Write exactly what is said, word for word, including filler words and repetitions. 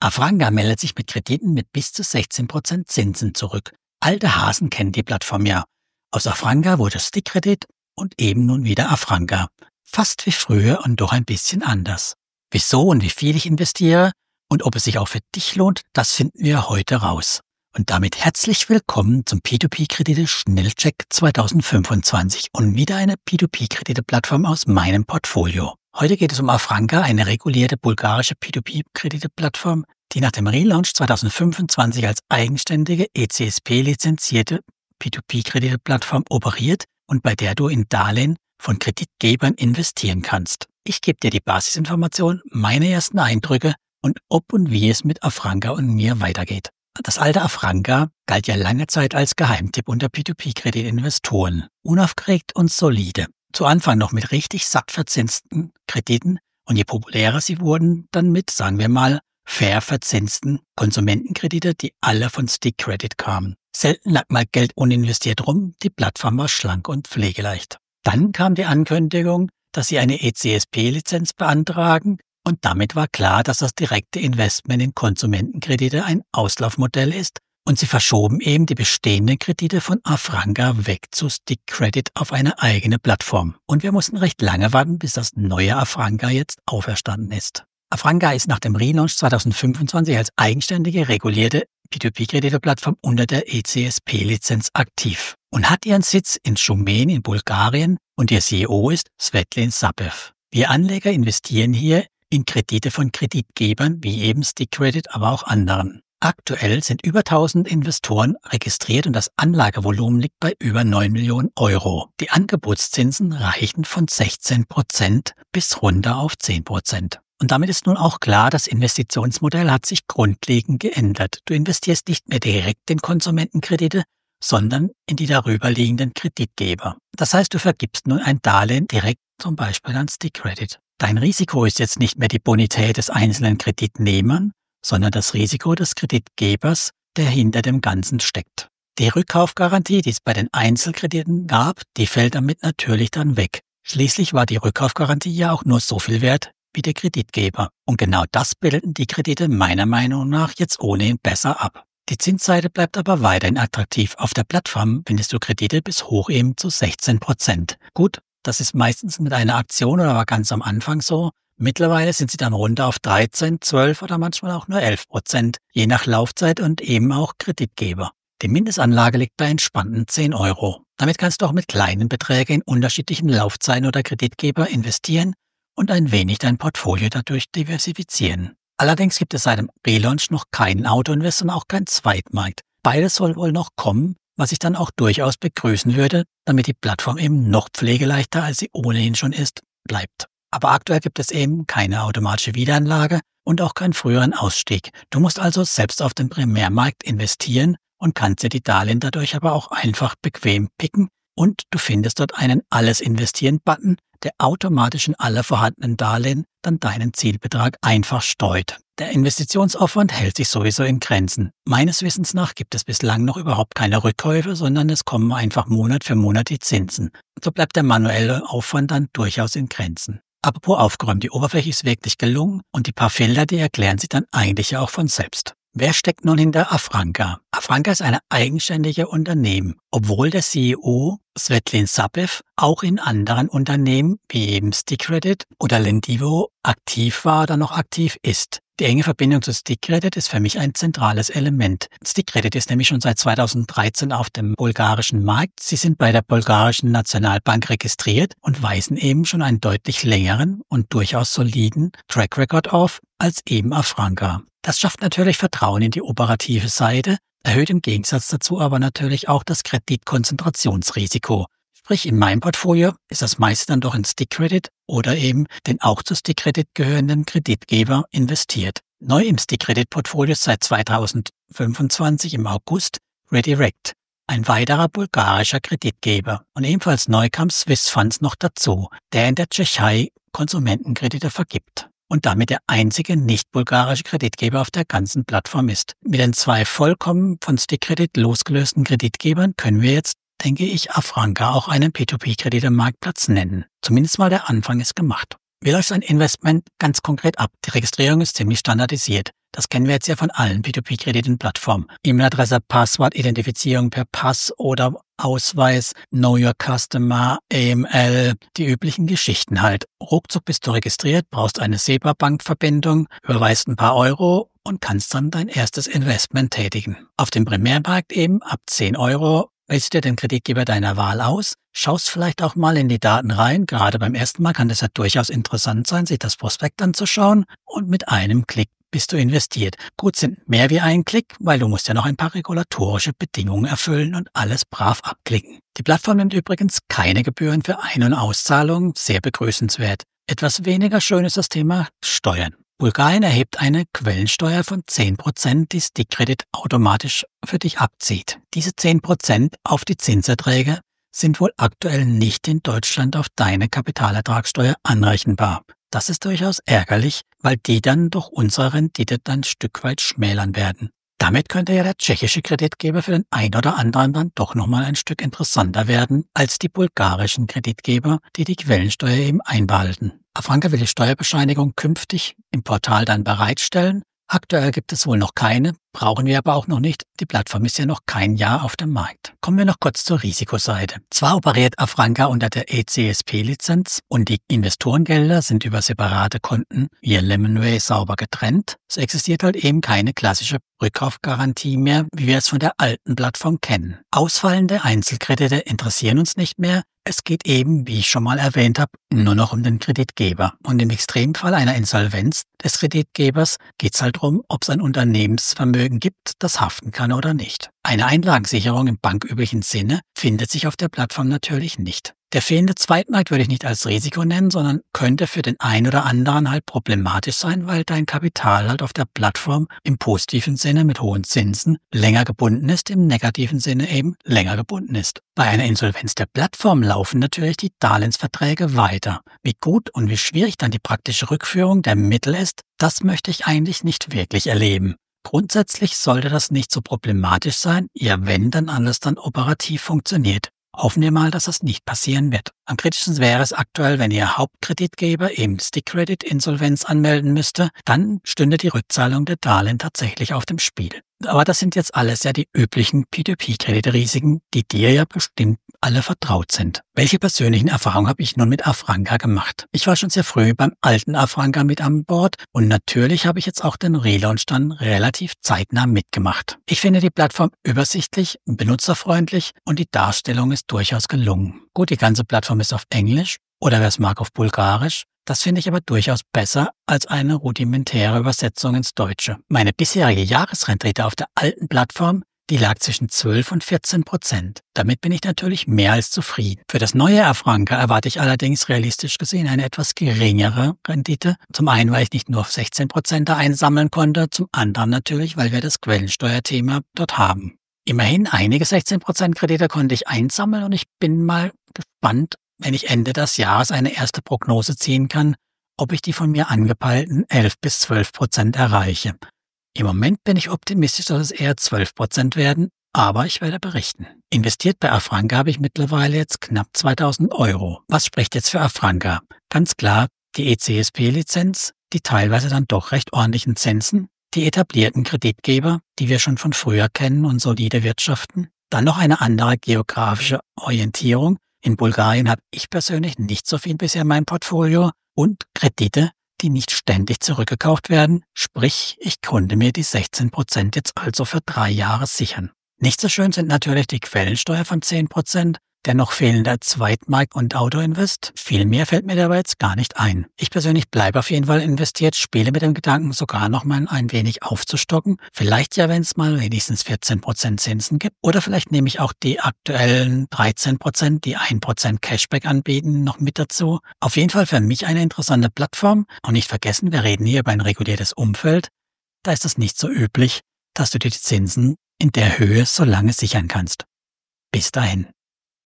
Afranga meldet sich mit Krediten mit bis zu sechzehn Prozent Zinsen zurück. Alte Hasen kennen die Plattform ja. Aus Afranga wurde Stickcredit und eben nun wieder Afranga. Fast wie früher und doch ein bisschen anders. Wieso und wie viel ich investiere und ob es sich auch für dich lohnt, das finden wir heute raus. Und damit herzlich willkommen zum P zwei P-Kredite-Schnellcheck zweitausendfünfundzwanzig und wieder eine P zwei P-Kredite-Plattform aus meinem Portfolio. Heute geht es um Afranga, eine regulierte bulgarische P zwei P-Kredite-Plattform, die nach dem Relaunch zweitausendfünfundzwanzig als eigenständige E C S P-lizenzierte P zwei P-Kredite-Plattform operiert und bei der du in Darlehen von Kreditgebern investieren kannst. Ich gebe dir die Basisinformationen, meine ersten Eindrücke und ob und wie es mit Afranga und mir weitergeht. Das alte Afranga galt ja lange Zeit als Geheimtipp unter P zwei P-Kreditinvestoren. Unaufgeregt und solide. Zu Anfang noch mit richtig satt verzinsten Krediten und je populärer sie wurden, dann mit, sagen wir mal, fair verzinsten Konsumentenkredite, die alle von Stickcredit kamen. Selten lag mal Geld uninvestiert rum, die Plattform war schlank und pflegeleicht. Dann kam die Ankündigung, dass sie eine E C S P-Lizenz beantragen und damit war klar, dass das direkte Investment in Konsumentenkredite ein Auslaufmodell ist und sie verschoben eben die bestehenden Kredite von Afranga weg zu Stickcredit auf eine eigene Plattform. Und wir mussten recht lange warten, bis das neue Afranga jetzt auferstanden ist. Afranga ist nach dem Relaunch zweitausendfünfundzwanzig als eigenständige, regulierte P zwei P-Kredite-Plattform unter der E C S P-Lizenz aktiv und hat ihren Sitz in Schumen in Bulgarien und ihr C E O ist Svetlin Sapev. Wir Anleger investieren hier in Kredite von Kreditgebern wie eben Stickcredit, aber auch anderen. Aktuell sind über tausend Investoren registriert und das Anlagevolumen liegt bei über neun Millionen Euro. Die Angebotszinsen reichen von sechzehn Prozent bis runter auf zehn Prozent. Und damit ist nun auch klar, das Investitionsmodell hat sich grundlegend geändert. Du investierst nicht mehr direkt in Konsumentenkredite, sondern in die darüberliegenden Kreditgeber. Das heißt, du vergibst nun ein Darlehen direkt zum Beispiel an Stickcredit. Dein Risiko ist jetzt nicht mehr die Bonität des einzelnen Kreditnehmern, sondern das Risiko des Kreditgebers, der hinter dem Ganzen steckt. Die Rückkaufgarantie, die es bei den Einzelkrediten gab, die fällt damit natürlich dann weg. Schließlich war die Rückkaufgarantie ja auch nur so viel wert wie der Kreditgeber. Und genau das bilden die Kredite meiner Meinung nach jetzt ohnehin besser ab. Die Zinsseite bleibt aber weiterhin attraktiv. Auf der Plattform findest du Kredite bis hoch eben zu sechzehn Prozent. Gut, das ist meistens mit einer Aktion oder war ganz am Anfang so. Mittlerweile sind sie dann runter auf dreizehn, zwölf oder manchmal auch nur elf Prozent, je nach Laufzeit und eben auch Kreditgeber. Die Mindestanlage liegt bei entspannten zehn Euro. Damit kannst du auch mit kleinen Beträgen in unterschiedlichen Laufzeiten oder Kreditgeber investieren und ein wenig dein Portfolio dadurch diversifizieren. Allerdings gibt es seit dem Relaunch noch keinen Autoinvest und auch keinen Zweitmarkt. Beides soll wohl noch kommen, was ich dann auch durchaus begrüßen würde, damit die Plattform eben noch pflegeleichter, als sie ohnehin schon ist, bleibt. Aber aktuell gibt es eben keine automatische Wiederanlage und auch keinen früheren Ausstieg. Du musst also selbst auf den Primärmarkt investieren und kannst dir die Darlehen dadurch aber auch einfach bequem picken und du findest dort einen Alles-Investieren-Button, der automatisch in alle vorhandenen Darlehen dann deinen Zielbetrag einfach streut. Der Investitionsaufwand hält sich sowieso in Grenzen. Meines Wissens nach gibt es bislang noch überhaupt keine Rückkäufe, sondern es kommen einfach Monat für Monat die Zinsen. So bleibt der manuelle Aufwand dann durchaus in Grenzen. Apropos aufgeräumt, die Oberfläche ist wirklich gelungen und die paar Felder, die erklären sich dann eigentlich ja auch von selbst. Wer steckt nun hinter Afranga? Afranga ist eine eigenständige Unternehmen, obwohl der C E O Svetlin Sapev auch in anderen Unternehmen wie eben Stickcredit oder Lendivo aktiv war oder noch aktiv ist. Die enge Verbindung zu Stickcredit ist für mich ein zentrales Element. Stickcredit ist nämlich schon seit zweitausenddreizehn auf dem bulgarischen Markt. Sie sind bei der bulgarischen Nationalbank registriert und weisen eben schon einen deutlich längeren und durchaus soliden Track Record auf als eben Afranga. Das schafft natürlich Vertrauen in die operative Seite, erhöht im Gegensatz dazu aber natürlich auch das Kreditkonzentrationsrisiko. Sprich, in meinem Portfolio ist das meiste dann doch in Stickcredit oder eben den auch zu Stickcredit gehörenden Kreditgeber investiert. Neu im Stickcredit-Portfolio ist seit zweitausendfünfundzwanzig im August Redirect, ein weiterer bulgarischer Kreditgeber. Und ebenfalls neu kam Swiss Funds noch dazu, der in der Tschechei Konsumentenkredite vergibt und damit der einzige nicht-bulgarische Kreditgeber auf der ganzen Plattform ist. Mit den zwei vollkommen von Stickcredit losgelösten Kreditgebern können wir jetzt, denke ich, Afranga auch einen P zwei P-Kredite-Marktplatz nennen. Zumindest mal der Anfang ist gemacht. Wie läuft ein Investment ganz konkret ab? Die Registrierung ist ziemlich standardisiert. Das kennen wir jetzt ja von allen P zwei P-Krediten-Plattformen. E-Mail-Adresse, Passwortidentifizierung per Pass oder Ausweis, Know Your Customer, A M L, die üblichen Geschichten halt. Ruckzuck bist du registriert, brauchst eine SEPA-Bankverbindung, überweist ein paar Euro und kannst dann dein erstes Investment tätigen. Auf dem Primärmarkt eben ab zehn Euro wählst du dir den Kreditgeber deiner Wahl aus, schaust vielleicht auch mal in die Daten rein. Gerade beim ersten Mal kann das ja durchaus interessant sein, sich das Prospekt anzuschauen, und mit einem Klick bist du investiert. Gut, sind mehr wie ein Klick, weil du musst ja noch ein paar regulatorische Bedingungen erfüllen und alles brav abklicken. Die Plattform nimmt übrigens keine Gebühren für Ein- und Auszahlungen, sehr begrüßenswert. Etwas weniger schön ist das Thema Steuern. Bulgarien erhebt eine Quellensteuer von zehn Prozent, die Stickcredit automatisch für dich abzieht. Diese zehn Prozent auf die Zinserträge sind wohl aktuell nicht in Deutschland auf deine Kapitalertragssteuer anrechenbar. Das ist durchaus ärgerlich, weil die dann durch unsere Rendite dann ein Stück weit schmälern werden. Damit könnte ja der tschechische Kreditgeber für den einen oder anderen dann doch nochmal ein Stück interessanter werden als die bulgarischen Kreditgeber, die die Quellensteuer eben einbehalten. Afranka will die Steuerbescheinigung künftig im Portal dann bereitstellen. Aktuell gibt es wohl noch keine, brauchen wir aber auch noch nicht. Die Plattform ist ja noch kein Jahr auf dem Markt. Kommen wir noch kurz zur Risikoseite. Zwar operiert Afranka unter der E C S P-Lizenz und die Investorengelder sind über separate Konten via Lemonway sauber getrennt. Es existiert halt eben keine klassische Rückkaufgarantie mehr, wie wir es von der alten Plattform kennen. Ausfallende Einzelkredite interessieren uns nicht mehr. Es geht eben, wie ich schon mal erwähnt habe, nur noch um den Kreditgeber. Und im Extremfall einer Insolvenz des Kreditgebers geht es halt darum, ob es ein Unternehmensvermögen gibt, das haften kann oder nicht. Eine Einlagensicherung im banküblichen Sinne findet sich auf der Plattform natürlich nicht. Der fehlende Zweitmarkt würde ich nicht als Risiko nennen, sondern könnte für den einen oder anderen halt problematisch sein, weil dein Kapital halt auf der Plattform im positiven Sinne mit hohen Zinsen länger gebunden ist, im negativen Sinne eben länger gebunden ist. Bei einer Insolvenz der Plattform laufen natürlich die Darlehensverträge weiter. Wie gut und wie schwierig dann die praktische Rückführung der Mittel ist, das möchte ich eigentlich nicht wirklich erleben. Grundsätzlich sollte das nicht so problematisch sein, ja wenn dann alles dann operativ funktioniert. Hoffen wir mal, dass das nicht passieren wird. Am kritischsten wäre es aktuell, wenn Ihr Hauptkreditgeber eben Stickcredit Insolvenz anmelden müsste, dann stünde die Rückzahlung der Darlehen tatsächlich auf dem Spiel. Aber das sind jetzt alles ja die üblichen P zwei P-Kreditrisiken, die dir ja bestimmt alle vertraut sind. Welche persönlichen Erfahrungen habe ich nun mit Afranka gemacht? Ich war schon sehr früh beim alten Afranka mit an Bord und natürlich habe ich jetzt auch den Relaunch dann relativ zeitnah mitgemacht. Ich finde die Plattform übersichtlich, benutzerfreundlich und die Darstellung ist durchaus gelungen. Gut, die ganze Plattform ist auf Englisch oder wer es mag auf Bulgarisch. Das finde ich aber durchaus besser als eine rudimentäre Übersetzung ins Deutsche. Meine bisherige Jahresrendite auf der alten Plattform, die lag zwischen zwölf und vierzehn Prozent. Damit bin ich natürlich mehr als zufrieden. Für das neue Afranka erwarte ich allerdings realistisch gesehen eine etwas geringere Rendite. Zum einen, weil ich nicht nur auf sechzehn Prozent da einsammeln konnte, zum anderen natürlich, weil wir das Quellensteuerthema dort haben. Immerhin einige sechzehn Prozent Kredite konnte ich einsammeln und ich bin mal gespannt, wenn ich Ende des Jahres eine erste Prognose ziehen kann, ob ich die von mir angepeilten elf bis zwölf Prozent erreiche. Im Moment bin ich optimistisch, dass es eher zwölf Prozent werden, aber ich werde berichten. Investiert bei Afranka habe ich mittlerweile jetzt knapp zweitausend Euro. Was spricht jetzt für Afranka? Ganz klar, die E C S P-Lizenz, die teilweise dann doch recht ordentlichen Zinsen, die etablierten Kreditgeber, die wir schon von früher kennen und solide wirtschaften, dann noch eine andere geografische Orientierung. In Bulgarien habe ich persönlich nicht so viel bisher in meinem Portfolio und Kredite, die nicht ständig zurückgekauft werden, sprich, ich konnte mir die sechzehn Prozent jetzt also für drei Jahre sichern. Nicht so schön sind natürlich die Quellensteuer von zehn Prozent, der noch fehlende Zweitmarkt und Autoinvest. Viel mehr fällt mir dabei jetzt gar nicht ein. Ich persönlich bleibe auf jeden Fall investiert, spiele mit dem Gedanken, sogar noch mal ein wenig aufzustocken. Vielleicht ja, wenn es mal wenigstens vierzehn Prozent Zinsen gibt. Oder vielleicht nehme ich auch die aktuellen dreizehn Prozent, die ein Prozent Cashback anbieten, noch mit dazu. Auf jeden Fall für mich eine interessante Plattform. Und nicht vergessen, wir reden hier über ein reguliertes Umfeld. Da ist es nicht so üblich, dass du dir die Zinsen in der Höhe so lange sichern kannst. Bis dahin.